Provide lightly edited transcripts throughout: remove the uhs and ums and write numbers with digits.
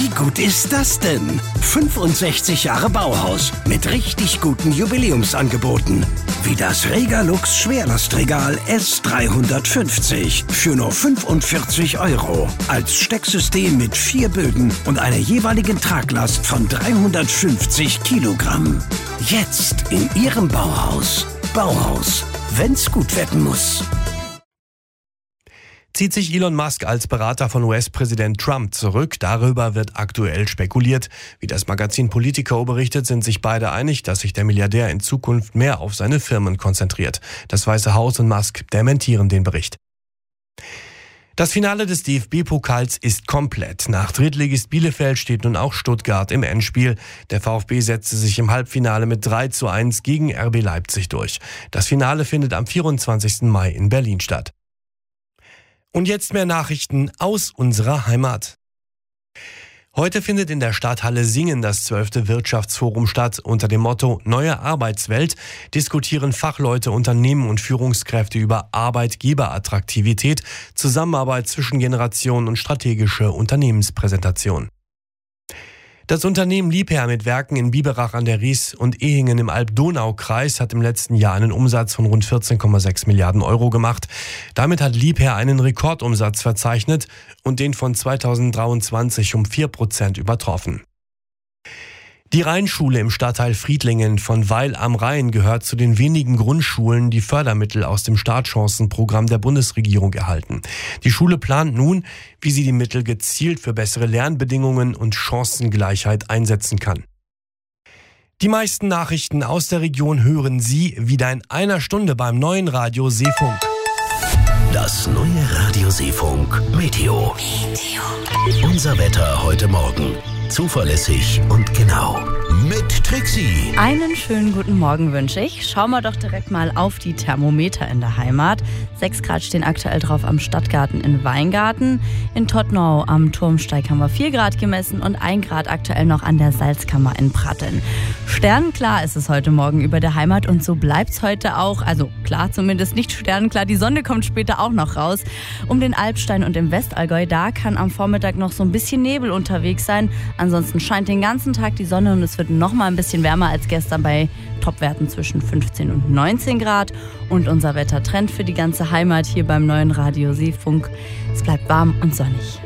Wie gut ist das denn? 65 Jahre Bauhaus mit richtig guten Jubiläumsangeboten. Wie das Regalux Schwerlastregal S350 für nur 45 €. Als Stecksystem mit 4 Bögen und einer jeweiligen Traglast von 350 Kilogramm. Jetzt in Ihrem Bauhaus. Bauhaus, wenn's gut werden muss. Zieht sich Elon Musk als Berater von US-Präsident Trump zurück? Darüber wird aktuell spekuliert. Wie das Magazin Politico berichtet, sind sich beide einig, dass sich der Milliardär in Zukunft mehr auf seine Firmen konzentriert. Das Weiße Haus und Musk dementieren den Bericht. Das Finale des DFB-Pokals ist komplett. Nach Drittligist Bielefeld steht nun auch Stuttgart im Endspiel. Der VfB setzte sich im Halbfinale mit 3:1 gegen RB Leipzig durch. Das Finale findet am 24. Mai in Berlin statt. Und jetzt mehr Nachrichten aus unserer Heimat. Heute findet in der Stadthalle Singen das 12. Wirtschaftsforum statt. Unter dem Motto Neue Arbeitswelt diskutieren Fachleute, Unternehmen und Führungskräfte über Arbeitgeberattraktivität, Zusammenarbeit zwischen Generationen und strategische Unternehmenspräsentation. Das Unternehmen Liebherr mit Werken in Biberach an der Ries und Ehingen im Alb-Donau-Kreis hat im letzten Jahr einen Umsatz von rund 14,6 Milliarden € gemacht. Damit hat Liebherr einen Rekordumsatz verzeichnet und den von 2023 um 4% übertroffen. Die Rheinschule im Stadtteil Friedlingen von Weil am Rhein gehört zu den wenigen Grundschulen, die Fördermittel aus dem Startchancenprogramm der Bundesregierung erhalten. Die Schule plant nun, wie sie die Mittel gezielt für bessere Lernbedingungen und Chancengleichheit einsetzen kann. Die meisten Nachrichten aus der Region hören Sie wieder in einer Stunde beim neuen Radio Seefunk. Das neue Radio Seefunk Meteo. Unser Wetter heute Morgen. Zuverlässig und genau. Mit Trixie. Einen schönen guten Morgen wünsche ich. Schauen wir doch direkt mal auf die Thermometer in der Heimat. 6 Grad stehen aktuell drauf am Stadtgarten in Weingarten. In Tottnau am Turmsteig haben wir 4 Grad gemessen und 1 Grad aktuell noch an der Salzkammer in Pratteln. Sternenklar ist es heute Morgen über der Heimat und so bleibt es heute auch. Also klar, zumindest nicht sternenklar. Die Sonne kommt später auch noch raus. Um den Alpstein und im Westallgäu, da kann am Vormittag noch so ein bisschen Nebel unterwegs sein. Ansonsten scheint den ganzen Tag die Sonne und es wird noch mal ein bisschen wärmer als gestern bei Topwerten zwischen 15 und 19 Grad. Und unser Wettertrend für die ganze Heimat hier beim neuen Radio Seefunk. Es bleibt warm und sonnig.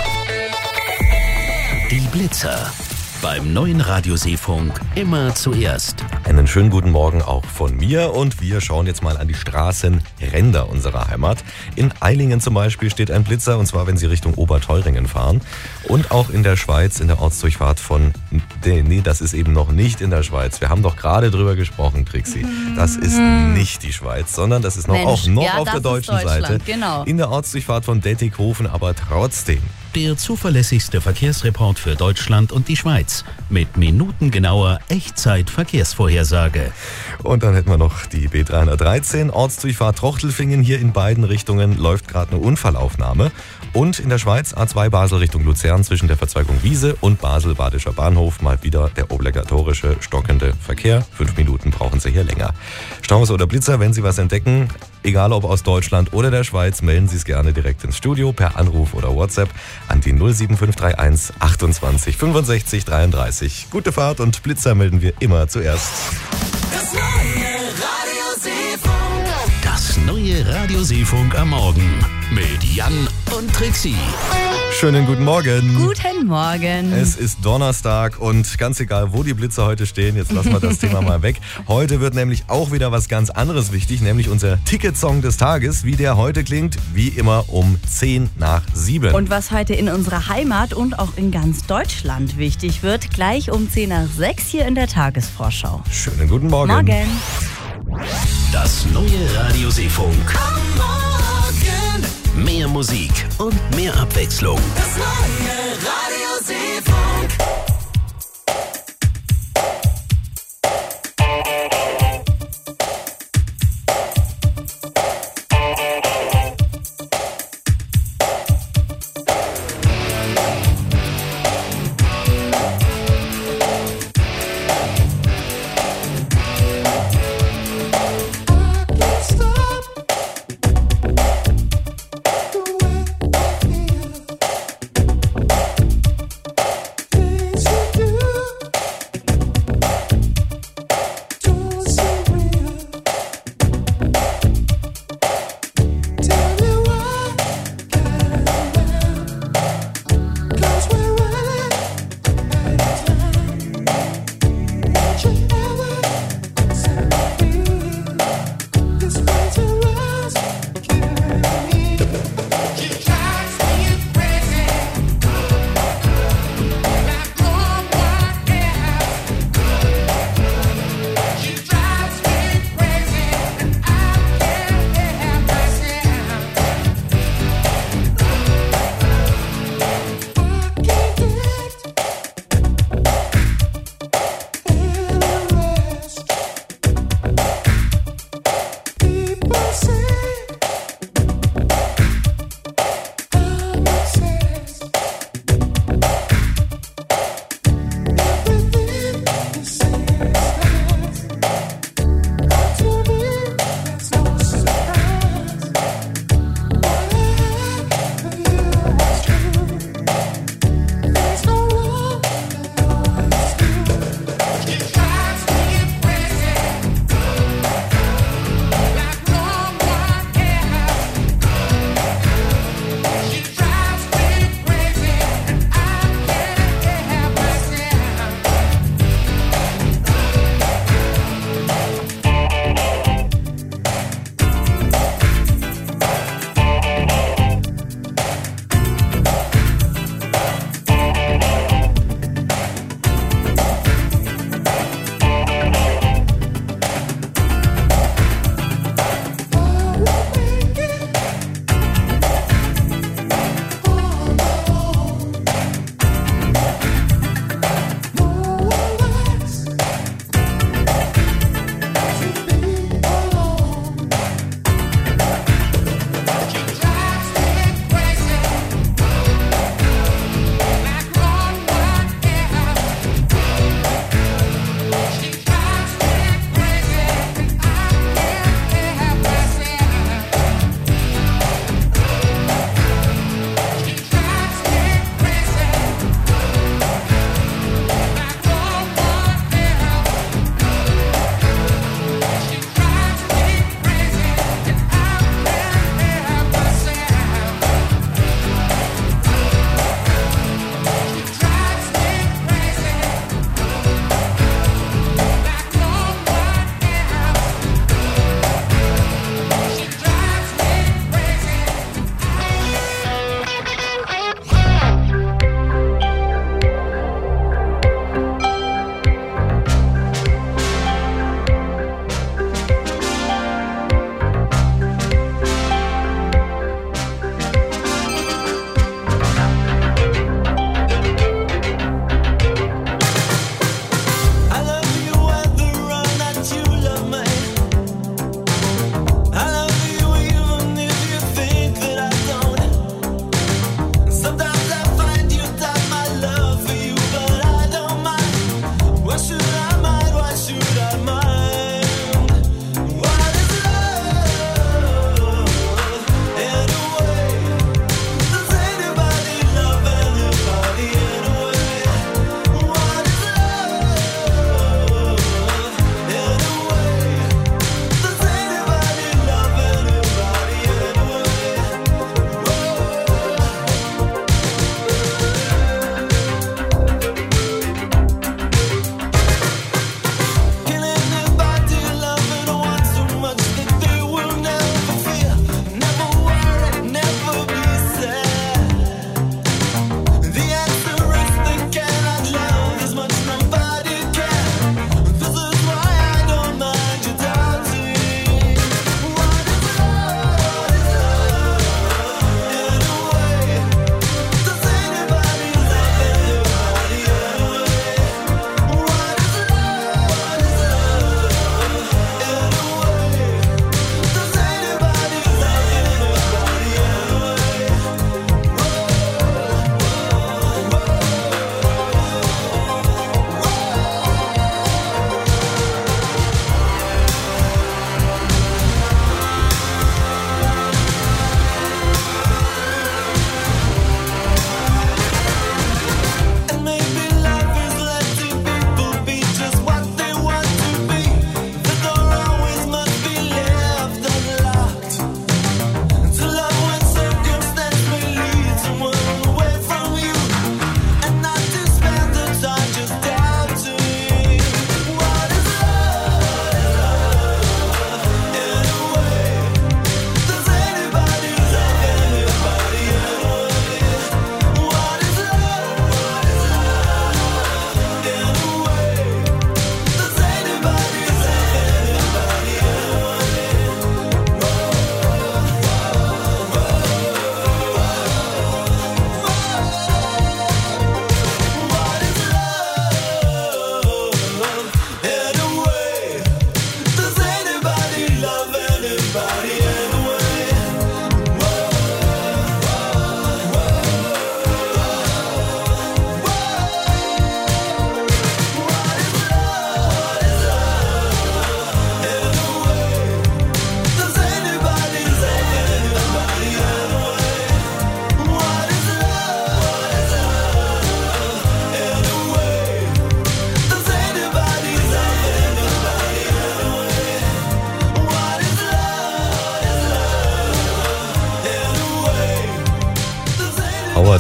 Die Blitzer. Beim neuen Radio Seefunk immer zuerst. Einen schönen guten Morgen auch von mir und wir schauen jetzt mal an die Straßenränder unserer Heimat. In Eilingen zum Beispiel steht ein Blitzer und zwar, wenn Sie Richtung Oberteuringen fahren. Und auch in der Schweiz in der Ortsdurchfahrt von... Nee, das ist eben noch nicht in der Schweiz. Wir haben doch gerade drüber gesprochen, Trixie. Das ist nicht die Schweiz, sondern das ist noch auf der deutschen Seite. Genau. In der Ortsdurchfahrt von Dettighofen, aber trotzdem. Der zuverlässigste Verkehrsreport für Deutschland und die Schweiz. Mit minutengenauer Echtzeit-Verkehrsvorhersage. Und dann hätten wir noch die B313, Ortsdurchfahrt Trochtelfingen. Hier in beiden Richtungen läuft gerade eine Unfallaufnahme. Und in der Schweiz A2 Basel Richtung Luzern zwischen der Verzweigung Wiese und Basel-Badischer Bahnhof mal wieder der obligatorische stockende Verkehr. 5 Minuten brauchen Sie hier länger. Staus oder Blitzer, wenn Sie was entdecken, egal ob aus Deutschland oder der Schweiz, melden Sie es gerne direkt ins Studio per Anruf oder WhatsApp an die 07531 28 65 33. Gute Fahrt und Blitzer melden wir immer zuerst. Das neue Radio Seefunk. Das neue Radio Seefunk am Morgen. Mit Jan und Trixie. Schönen guten Morgen. Guten Morgen. Es ist Donnerstag und ganz egal, wo die Blitzer heute stehen, jetzt lassen wir das Thema mal weg. Heute wird nämlich auch wieder was ganz anderes wichtig, nämlich unser Ticketsong des Tages. Wie der heute klingt, wie immer um 6:10. Und was heute in unserer Heimat und auch in ganz Deutschland wichtig wird, gleich um 6:10 hier in der Tagesvorschau. Schönen guten Morgen. Morgen. Das neue Radio Seefunk. Am Morgen. Mehr Musik und mehr Abwechslung. Das neue Radio Seefunk.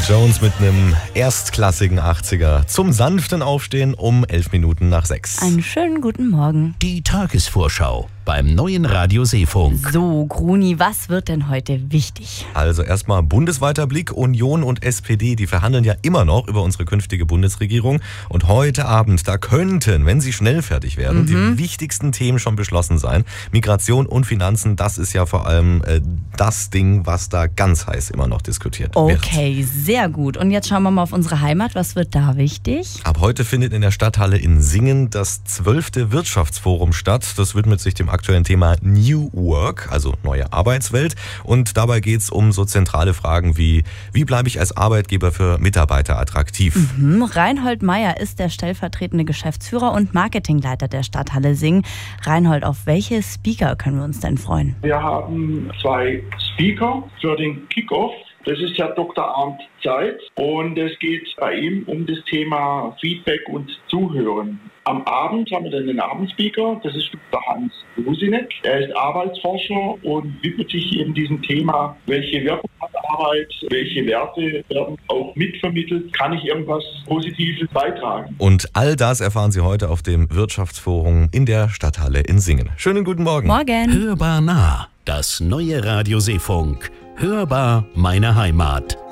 Jones mit einem erstklassigen 80er zum sanften Aufstehen um 11 Minuten nach 6. Einen schönen guten Morgen. Die Tagesvorschau beim neuen Radio Seefunk. So, Gruni, was wird denn heute wichtig? Also erstmal bundesweiter Blick. Union und SPD, die verhandeln ja immer noch über unsere künftige Bundesregierung. Und heute Abend, da könnten, wenn sie schnell fertig werden, die wichtigsten Themen schon beschlossen sein. Migration und Finanzen, das ist ja vor allem das Ding, was da ganz heiß immer noch diskutiert wird. Okay, sehr gut. Und jetzt schauen wir mal auf unsere Heimat. Was wird da wichtig? Ab heute findet in der Stadthalle in Singen das 12. Wirtschaftsforum statt. Das widmet sich dem aktuellen Thema New Work, also neue Arbeitswelt. Und dabei geht es um so zentrale Fragen wie bleibe ich als Arbeitgeber für Mitarbeiter attraktiv? Reinhold Meyer ist der stellvertretende Geschäftsführer und Marketingleiter der Stadthalle Singen. Reinhold, auf welche Speaker können wir uns denn freuen? Wir haben 2 Speaker für den Kickoff. Das ist Herr Dr. Arndt Zeit und es geht bei ihm um das Thema Feedback und Zuhören. Am Abend haben wir dann den Abendspeaker, das ist Dr. Hans Lusinek. Er ist Arbeitsforscher und widmet sich eben diesem Thema, welche Wirkung hat Arbeit, welche Werte werden auch mitvermittelt, kann ich irgendwas Positives beitragen. Und all das erfahren Sie heute auf dem Wirtschaftsforum in der Stadthalle in Singen. Schönen guten Morgen. Morgen. Hörbar nah, das neue Radio Seefunk. Hörbar meine Heimat.